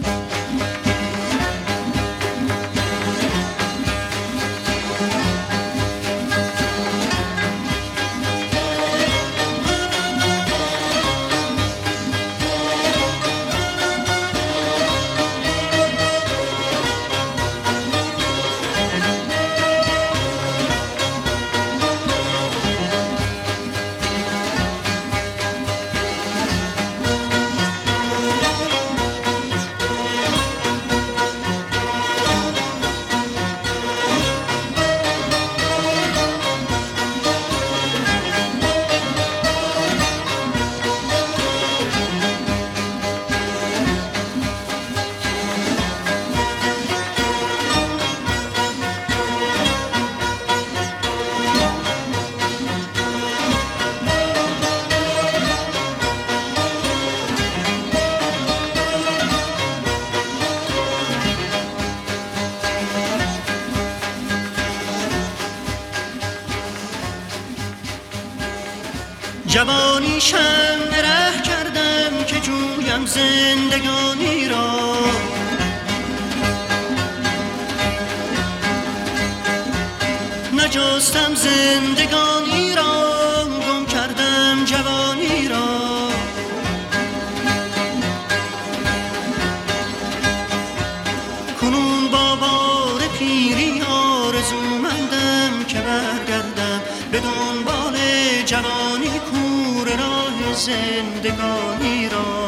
جوانی شمع ره کردم که جویم زندگانی را، نجستم زندگانی را، گم کردم جوانی را. کنون با بار پیری آرزومندم که برگردم به دنبال جوانی، کور راه زندگانی را.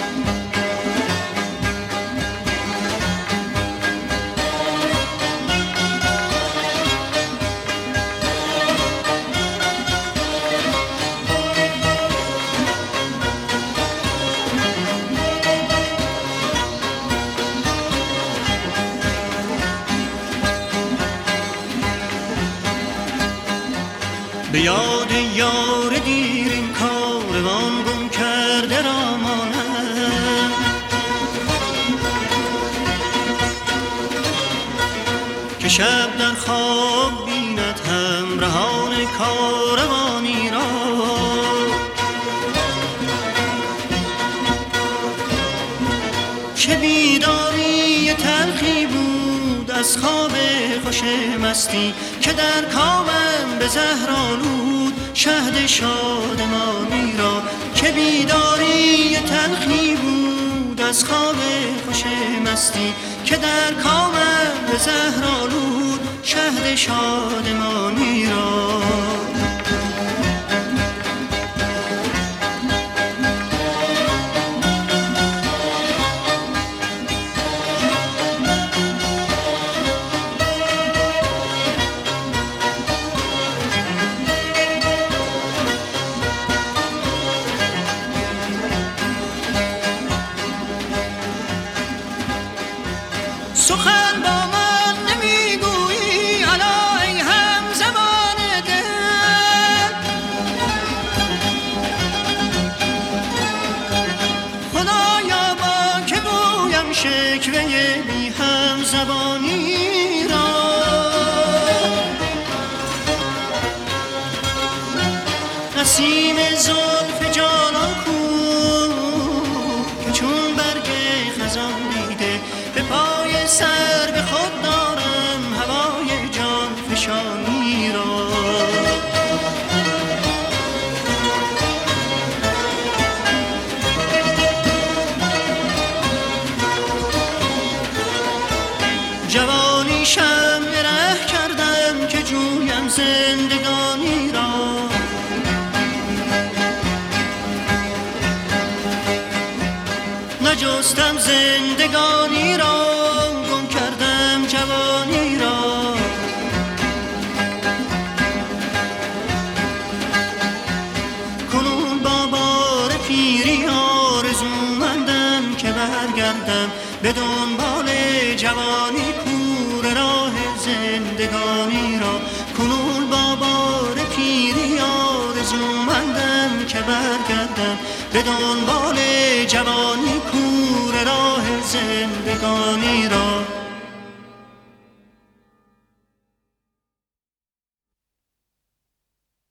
به یاد یار دیر این کاروان گم کرده را مانم، که شب در خواب بیند همراهان کاروانی را. چه بیداری تلخی بود از خواب خوش مستی، که در کامم به زهر آلود شهد شادمانی را. که بیداری تلخی بود از خواب خوش مستی، که در کامم به زهر آلود شهد شادمانی را. سخن با من نمیگویی الا ای همزمان دل، خدایا با که گویم شکوه بی همزبانی را. نسیم زلف جانان کو که چون برگ خزان دیده، به پای سر به خود دارم هوای جان فشانی را. جوانی شمع ره کردم که جویم زندگانی را، نجستم زندگانی را، گم کردم جوانی را. کنون با بار پیری آرزومندم که برگردم به دنبال جوانی، کور راه زندگانی را. کنون با بار پیری آرزومندم که برگردم به دنبال جوانی، کور راه زندگانی را.